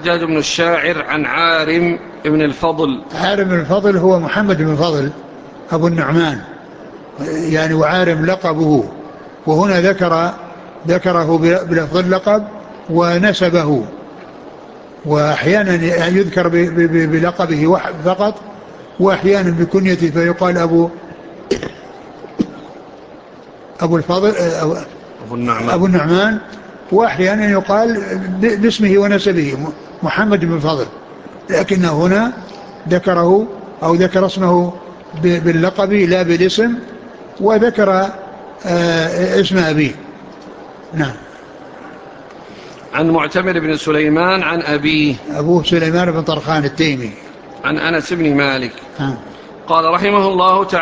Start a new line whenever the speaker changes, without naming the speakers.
حجاج بن الشاعر عن عارم بن الفضل.
عارم بن الفضل هو محمد بن الفضل أبو النعمان يعني، وعارم لقبه، وهنا ذكره بلفظ اللقب ونسبه، وأحيانا يذكر بلقبه فقط، وأحيانا بكنيته فيقال أبو الفضل أبو النعمان، وأحيانا يقال باسمه ونسبه محمد بن الفضل، لكن هنا ذكره أو ذكر اسمه باللقب لا بالاسم، وذكر اسم أبيه. نعم.
عن معتمر بن سليمان عن أبيه
أبوه سليمان بن طرخان التيمي
عن أنس بن مالك
ها.
قال رحمه الله تعالى: